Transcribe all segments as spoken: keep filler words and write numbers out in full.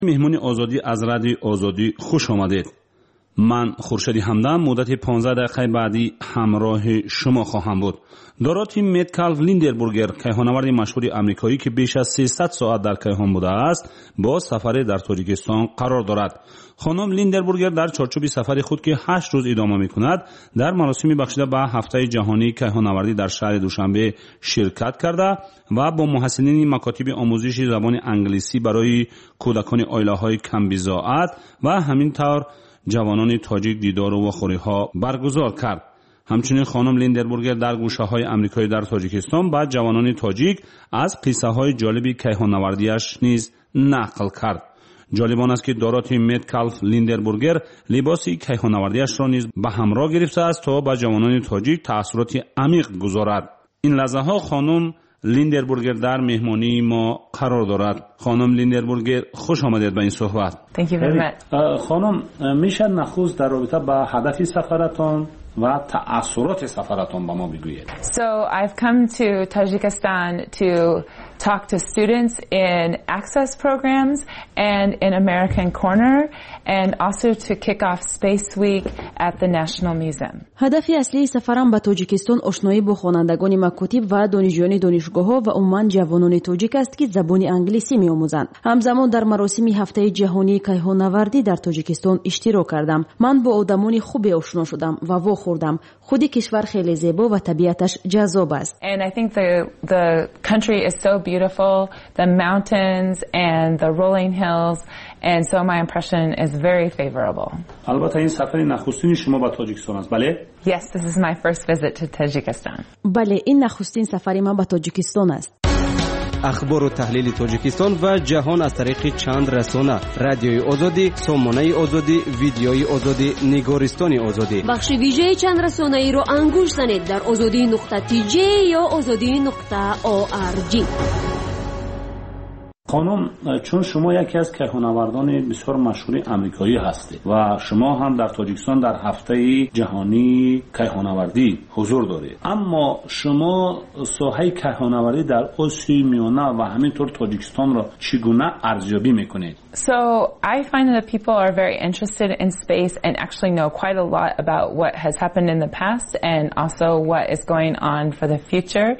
مهمانی آزادی از رادیوی آزادی خوش آمدید. من خورشید همدم مدت پانزده دقیقه بعدی همراه شما خواهم بود. دوراتی متکالف لیندربورگر کیهانورد مشهور آمریکایی که بیش از سیصد ساعت در کیهان بوده است با سفر در تاجیکستان قرار دارد. خانم لیندربورگر در چارچوب سفر خود که هشت روز ادامه می‌کند در مراسمی بخشیده به هفته جهانی کیهانوردی در شهر دوشنبه شرکت کرده و با محصلین مکاتب آموزش زبان انگلیسی برای کودکان عائله‌های کم بضاعت و همینطور جوانان تاجیک دیدار و خوری‌ها برگزار کرد. همچنین خانم لیندربورگر در گوشه‌های آمریکایی در تاجیکستان با جوانان تاجیک از قصه‌های جالب کیهانوردیش نیز نقل کرد. جالب آن است که دوراتی متکالف لیندربورگر لباسی کیهانوردیش را نیز به همراه گرفته است تا به جوانان تاجیک تأثیرات عمیق گذارد. این لحظه‌ها خانم لیندربورگر در مهمانی ما قرار دارد. خانم لیندربورگر خوش آمدید به این صحبت. Thank you very much. خانم میشه نخست در رابطه با هدف سفرتان و تأثیرات سفرتان با ما بگویید. So I've come to Tajikistan to talk to students in access programs and in American Corner and also to kick off Space Week at the National Museum. هدف اصلی سفرم به تاجیکستان آشنایی با خوانندگان مکاتب و دانشجویان دانشگاه‌ها و عموماً جوانان تاجیک است که زبان انگلیسی می‌آموزند. همزمان در مراسم هفته جهانی کیهانوردی در تاجیکستان اشتراک کردم. من با آدمان خوبی آشنا شدم و واخوردم. خود کشور خیلی زیبا و طبیعتش جذاب است. And I think the the country is so beautiful, the mountains and the rolling hills, and so my impression is very favorable. البته این سفر نخستین شما به تاجیکستان است، بله؟ Yes, this is my first visit to Tajikistan. بله، این نخستین سفر من به تاجیکستان است. اخبار و تحلیل تاجیکستان و جهان از طریق چند رسانه: رادیوی آزادی، سامانه آزادی، ویدیوی آزادی، نگارستان آزادی. بخش ویژه چند رسانه ای رو انگوش زنید در آزادی نقطه تی جی یا آزادی نقطه او آر جی. خانم، چون شما یکی از کیهانوردان بسیار مشهور آمریکایی هستید و شما هم در تاجیکستان در هفته جهانی کیهانوردی حضور دارید، اما شما ساحه کیهانوردی در آسیای میانه و همینطور تاجیکستان را چگونه ارزیابی میکنید؟ So I find that people are very interested in space and actually know quite a lot about what has happened in the past and also what is going on for the future.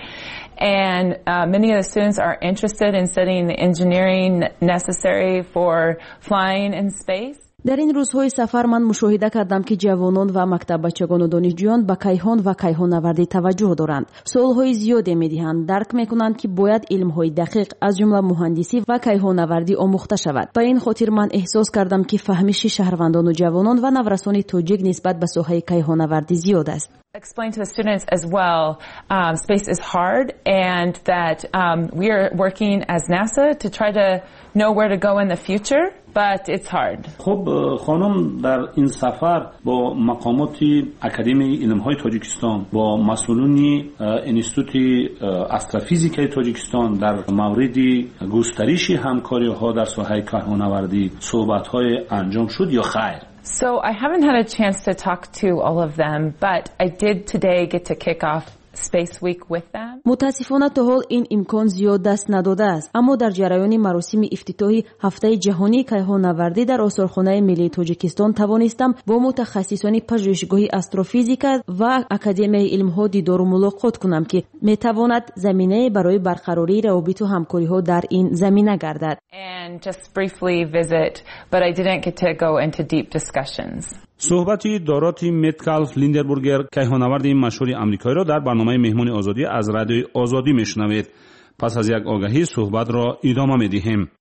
And uh, many of the students are interested in studying the engineering necessary for flying in space. در این روزهای سفر من مشاهده کردم که جوانان و مکتب بچگان و دانشجویان به کیهان و کیهانوردی توجه دارند. سوالهای زیادی می‌دهند، درک می‌کنند که باید علم‌های دقیق از جمله مهندسی و کیهانوردی آموخته شود. به این خاطر من احساس کردم که فهمش شهروندان و جوانان و نورسان تاجیک نسبت به ساحه کیهانوردی زیاد است. Explain to the students as well, um, space is hard and that um, we are working as NASA to try to know where to go in the future, but it's hard. خب خانم، در این سفر با مقامات اکادمی علم‌های تاجیکستان، با مسئولین انستیتوت استروفیزیک تاجیکستان در مورد گسترش همکاری‌ها در ساحه کیهانوردی صحبت‌های انجام شد یا خیر؟ So I haven't had a chance to talk to all of them, but I did today get to kick off Space Week with them. متاسفانه تا حال این امکان زیاد دست نداده است، اما در جریان مراسم افتتاحی هفته جهانی کیهانوردی در آثارخانه ملی تاجیکستان توانستم با متخصصان پژوهشگاه استروفیزیک و اکادمی علم‌ها دیدار و ملاقات کنم که میتواند زمینه برای برقراری روابط و همکاری‌ها در این زمینه گردد. And just briefly visit, but I didn't get to go into deep discussions. صحبتی دوراتی متکالف لیندربورگر کیهانورد مشهور آمریکایی را در برنامه مهمان آزادی از رادیوی آزادی میشنوید. پس از یک آگهی صحبت را ادامه میدهیم.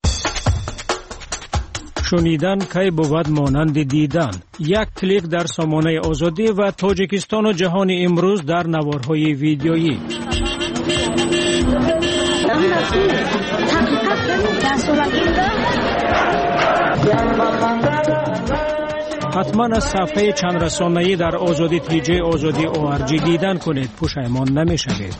شنیدن کی بود مانند دیدن. یک کلیک در سامانه آزادی و تاجیکستان و جهان امروز در نوارهای ویدیویی. حتما از صفحه چند رسانه‌ای در آزادی تی جی آزادی او آر جی دیدن کنید، پشیمان نمی‌شوید.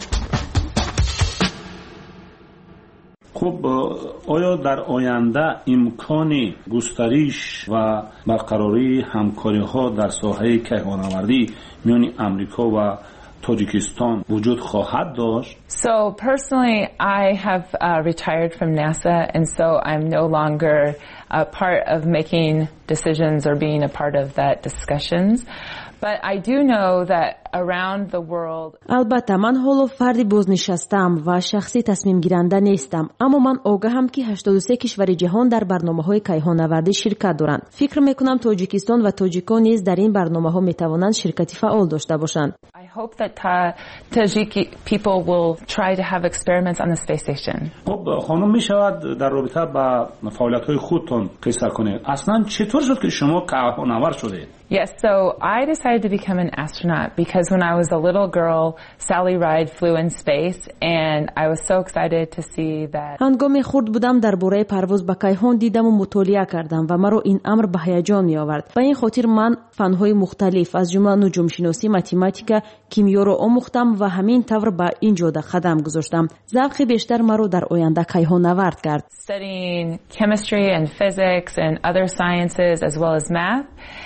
خب آیا در آینده امکان گسترش و برقراری همکاری‌ها در ساحه کیهانوردی میان آمریکا و تاجیکستان وجود خواهد داشت؟ So personally, I have uh, retired from NASA, and so I'm no longer a part of making decisions or being a part of that discussions. But I do know that around the world. البته من حالا فردی بازنشسته‌ام و شخصی تصمیم گیرنده نیستم، اما من آگاهم که هشتاد و سه کشور جهان در برنامه‌های کیهان‌نوردی شرکت دارند. فکر می‌کنم تاجیکستان و تاجیکان نیز در این برنامه‌ها می‌توانند شرکتی فعال داشته باشند. I hope that ta- Tajiki people will try to have experiments on the space station. خب خانم میشود در رابطه با فعالیت‌های خودتون قصه کنید. اصلاً چطور شد که شما کیهان‌نورد شدید؟ Yes, so I decided to become an astronaut because when I was a little girl, Sally Ride flew in space and I was so excited to see that. هنگامی خرد بودم درباره پرواز به کیهان دیدم و مطالعه کردم و مرا این امر به هیجان می آورد. و این خاطر من فن‌های مختلف از جمله نجوم شناسی، متماتیک، کیمیا را آموختم و همین طور به این جاده قدم گذاشتم. ذوق بیشتر مرا در آینده کیهان نورد کرد. Studying chemistry and physics and other sciences as well as math.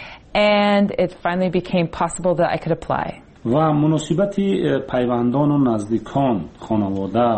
And it finally became possible that I could apply. و مناسبت پیوندان و نزدیکان خانواده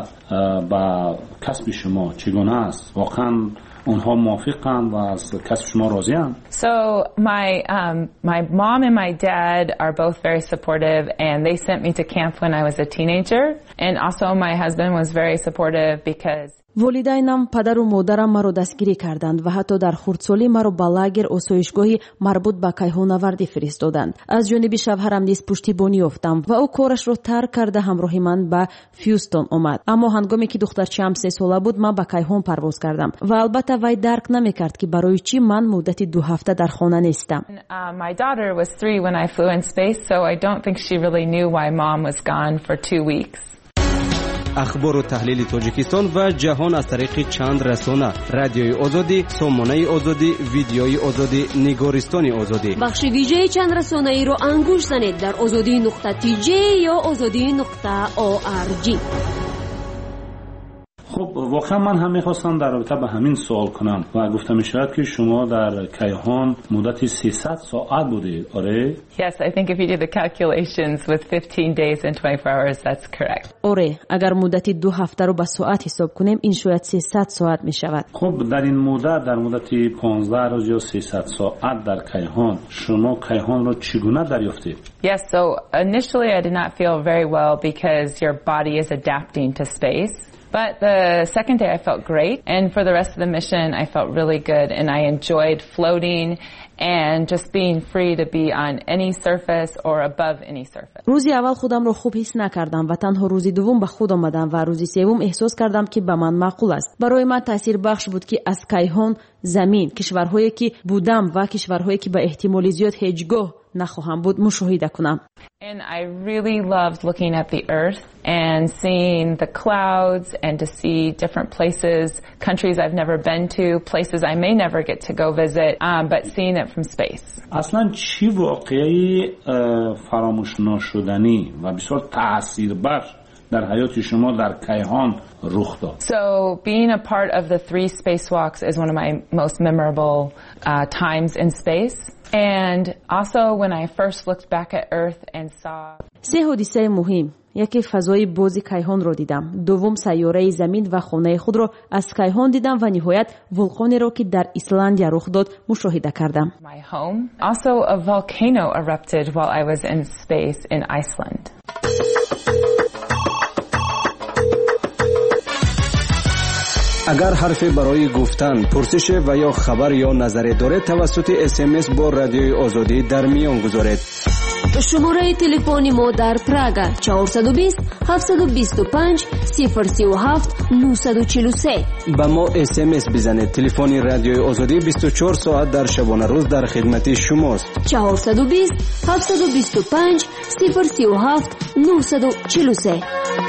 با کسب شما چگونه است؟ واقعا اونها موافقند و از کسب شما راضی‌اند؟ So my um my mom and my dad are both very supportive and they sent me to camp when I was a teenager, and also my husband was very supportive because والدینم پدر و مادرم مرا دستگیری کردند و حتی در خردسالی مرا به لاگر آسایشگاهی مربوط به کیهان‌نوردی فرستادند. از جانب شوهرم نیز پشتیبانی یافتم و او کارش را ترک کرده همراه من به فیوستون آمد. اما هنگامی که دخترچه‌ام سه ساله بود من به کیهان پرواز کردم و البته وی درک نمی‌کرد که برای چی من مدت دو هفته در خانه نیستم. My daughter was three when I flew in space, so I don't think she really knew why mom was gone for two weeks. اخبار و تحلیل تاجیکستان و جهان از طریق چند رسانه: رادیوی آزادی، سامانه آزادی، ویدیوی آزادی، نگارستان آزادی. بخش ویژه چند رسانه ای را انگوش زنید در آزادی نقطه تی جی یا آزادی نقطه او آر جی. خب واقعا من هم میخواستم در رابطه به همین سوال کنم و گفتم میشود که شما در کیهان مدت سیصد ساعت بودید، آره؟ Yes, I think if you do the calculations with fifteen days and twenty-four hours, that's correct. آره، اگر مدت دو هفته رو به ساعت حساب کنیم این شاید سیصد ساعت می شود. خب در این مدت، در مدت پانزده روز یا سیصد ساعت در کیهان، شما کیهان رو چگونه دریافتید؟ Yes, so initially I did not feel very well because your body is adapting to space. But the second day I felt great, and for the rest of the mission I felt really good, and I enjoyed floating and just being free to be on any surface or above any surface. روزی اول خودم رو خوب حس نکردم و تنها روزی دوم به خود آمدم و روزی سوم احساس کردم که به من معقول است. برای من تاثیر بخش بود که از کیهان، زمین، کشورهایی که بودم و کشورهایی که به احتمال زیاد هیچگاه نخواهم بود مشاهده کنم. And I really loved looking at the earth and seeing the clouds and to see different places, countries I've never been to, places I may never get to go visit, um, but seeing it from space. اصلا چی واقعی فراموش نشدنی و بسیار تاثیربخش در حیات شما در کیهان رخ داد؟ So being a part of the three spacewalks is one of my most memorable uh, times in space. And also when I first looked back at Earth and saw سه حادثه مهم: یکی فضای باز کیهان را دیدم، دوم سیاره زمین و خانه خود را از کیهان دیدم و نهایت ولکانی را که در ایسلندیا رخ داد مشاهده کردم. my home. Also a volcano erupted while I was in space in Iceland. اگر حرفی برای گفتن، پرسش و یا خبر یا نظری دارید توسط اس ام اس با رادیوی آزادی در میان گذارید. شماره تلفنی ما در پراگ چهارصد و بیست هفتصد و بیست و پنج صفر سی و هفت نهصد و چهل و سه. با ما اس ام اس بزنید. تلفن رادیوی آزادی بیست و چهار ساعت در شبانه روز در خدمت شماست. چهارصد و بیست هفتصد و بیست و پنج صفر سی و هفت نهصد و چهل و سه.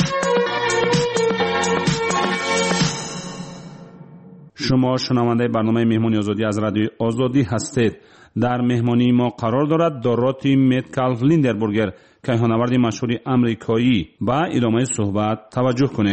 شما شنونده برنامه مهمانی آزادی از رادیو آزادی هستید. در مهمانی ما قرار دارد دوراتی متکال لیندربرگر کیهان‌نورد مشهور آمریکایی. با ادامه صحبت توجه کنید.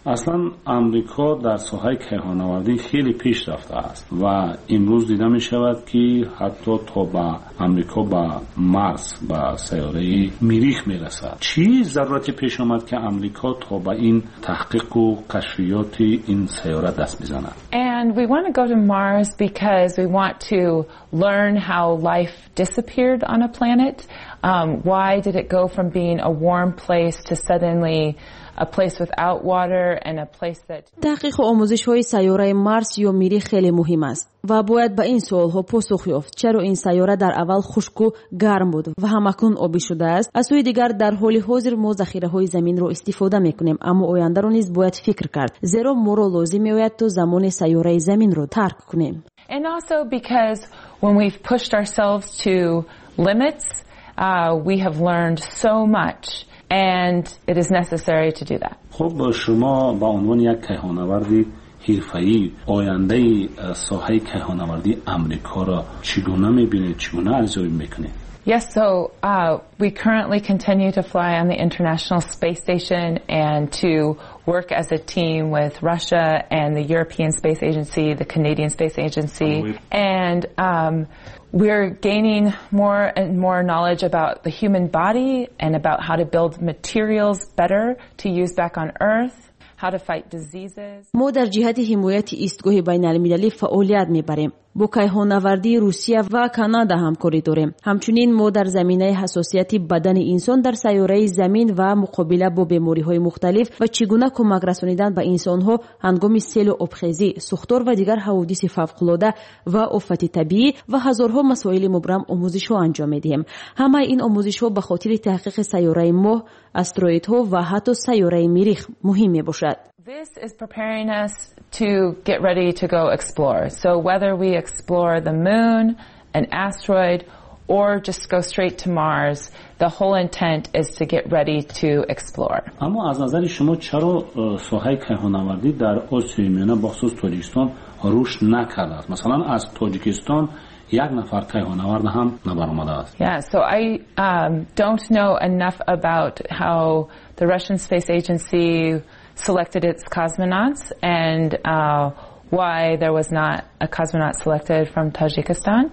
اصلا امریکا در ساحه کیهان‌آوری خیلی پیش رفته است و امروز دیده می شود که حتی تا به امریکا به مارس به سیاره مریخ می رسد. چی ضرورتی پیش آمد که امریکا تا به این تحقیق و کشفیات این سیاره دست بزند؟ And we want to go to Mars because we want to learn how life disappeared on a planet. Um, why did it go from being a warm place to suddenly a place without water and a place that تحقیق و آموزش‌های سیاره مارس یا مریخ خیلی مهم است و باید به این سوال‌ها پاسخ یافت. چرا این سیاره در اول خشک و گرم بود و همکنون آبی شده است؟ از سوی دیگر در حال حاضر ما ذخیره‌های زمین را استفاده می‌کنیم، اما آینده را نیز باید فکر کرد، زیرا ما را لازم می‌آید تا زمان سیاره زمین را ترک کنیم. And also because when we've pushed ourselves to limits, uh, we have learned so much. And it is necessary to do that. خب شما با عنوان یک کیهان‌آوردی حرفه‌ای آینده ساحه کیهان‌آوردی امریکا را چگونه می‌بینید، چگونه ارزیابی می‌کنید؟ Yes, so uh, we currently continue to fly on the International Space Station and to work as a team with Russia and the European Space Agency, the Canadian Space Agency, and um, we're gaining more and more knowledge about the human body and about how to build materials better to use back on Earth. How to fight diseases. ما در جهت حمایت ایستگاه بین‌المللی فعالیت می‌بریم. با کیهان‌آوردی روسیه و کانادا همکاری داریم. همچنین ما در زمینه حساسیت بدن انسان در سیاره زمین و مقابله با بیماری‌های مختلف و چگونه کمک رسانیدن به انسان‌ها هنگام سیل و آبخیزی، سوختار و دیگر حوادث فوق‌العاده و آفات طبیعی و هزارها مسائل مبرم آموزش‌ها انجام می‌دهیم. همه این آموزش‌ها به خاطر تحقیق سیاره ماه، استروئیدها و حتی سیاره مریخ مهم می‌باشد. This is preparing us to get ready to go explore. So whether we explore the moon, an asteroid, or just go straight to Mars, the whole intent is to get ready to explore. اما از نظر شما چرا ساحه کیهان‌آوردی در آسیای میانه بخصوص تاجیکستان رشد نکرده است؟ مثلا از تاجیکستان یک نفر کیهان‌آورد هم نبرآمده است. Yeah, so I um, don't know enough about how the Russian Space Agency selected its cosmonauts and uh, why there was not a cosmonaut selected from Tajikistan.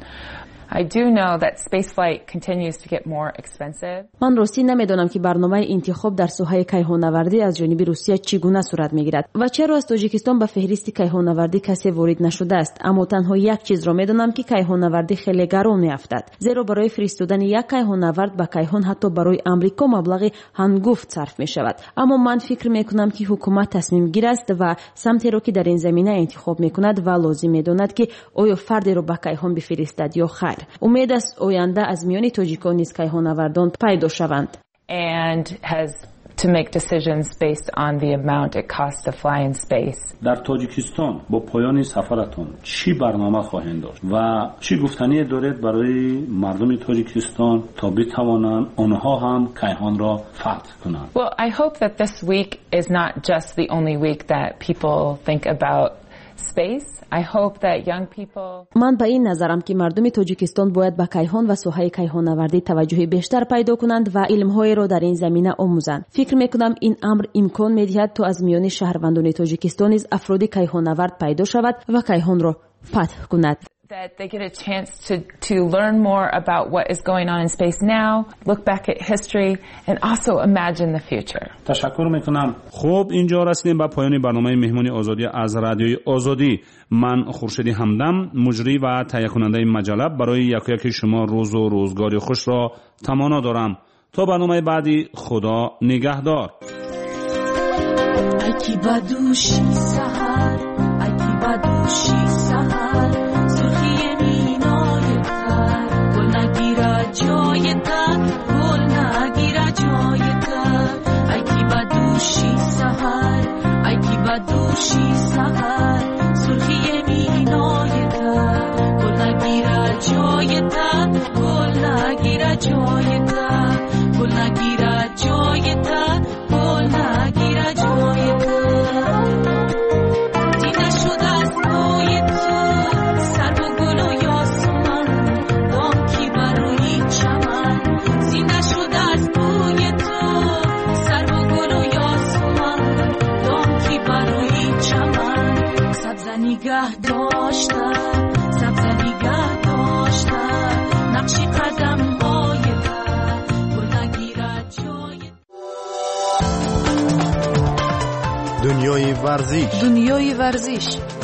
I do know that spaceflight continues to get more expensive. من راستی نمیدونم که برنامه انتخاب در ساحه کیهان‌آوردی از جانب روسیه چگونه صورت میگیرد و چرا از تاجیکستان به فهرست کیهان‌آوردی کسی وارد نشده است. اما تنها یک چیز را میدونم که کیهان‌آوردی خیلی گران میافتد، زیرا برای فرستادن یک کیهان‌آورد به کیهان حتی برای آمریکا مبلغ هنگفت صرف می شود. اما من فکر میکنم که حکومت تصمیم گیر است و سمتی را که در این زمینه انتخاب میکند و لازم میداند که آیا فردی را به کیهان بفرستد یا خیر. امید است آینده از میان تاجیکان نیز کیهان‌آوردان پیدا شوند. And has to make decisions based on the amount it costs to fly in space. در تاجیکستان با پایان سفرتون چی برنامه خواهند داشت و چی گفتنی دارید برای مردم تاجیکستان تا بتوانند آنها هم کیهان را فتح کنند؟ Well, I hope that this week is not just the only week that people think about space. I hope that young people من به این نظرم که مردم تاجیکستان باید به کیهان و ساحه کیهان‌آوردی توجه بیشتر پیدا کنند و علم‌های را در این زمینه آموزند. فکر می‌کنم این امر امکان می‌دهد تا از میان شهروندان تاجیکستان نیز افراد کیهان‌آورد پیدا شود و کیهان را فتح کند. that they get a chance to to learn more about what is going on in space now, look back at history and also imagine the future. تشکر میکنم. خب اینجا رسیدیم به پایان برنامه مهمانی آزادی از رادیوی آزادی. من خورشید همدم مجری و تهیه کننده مجله برای یک یک شما روز و روزگاری خوش را تمنا دارم. تا برنامه بعدی خدا نگهدار. اکی بدوشی سحر اکی بدوشی سحر سرخی مینای تر گل نگیره جای تر گل نگیره جای تر اکی بدوشی سحر اکی بدوشی سحر سرخی مینای تر گل نگیره جای تر گل نگیره جای تر گل نگیره جای تر گل نگیره جای تر دیده شد از پای تو سر و گل و یاسمن دامکی برای چمن زنده شد از پای تو سر و گل و یاسمن دامکی دنیای ورزش دنیای ورزش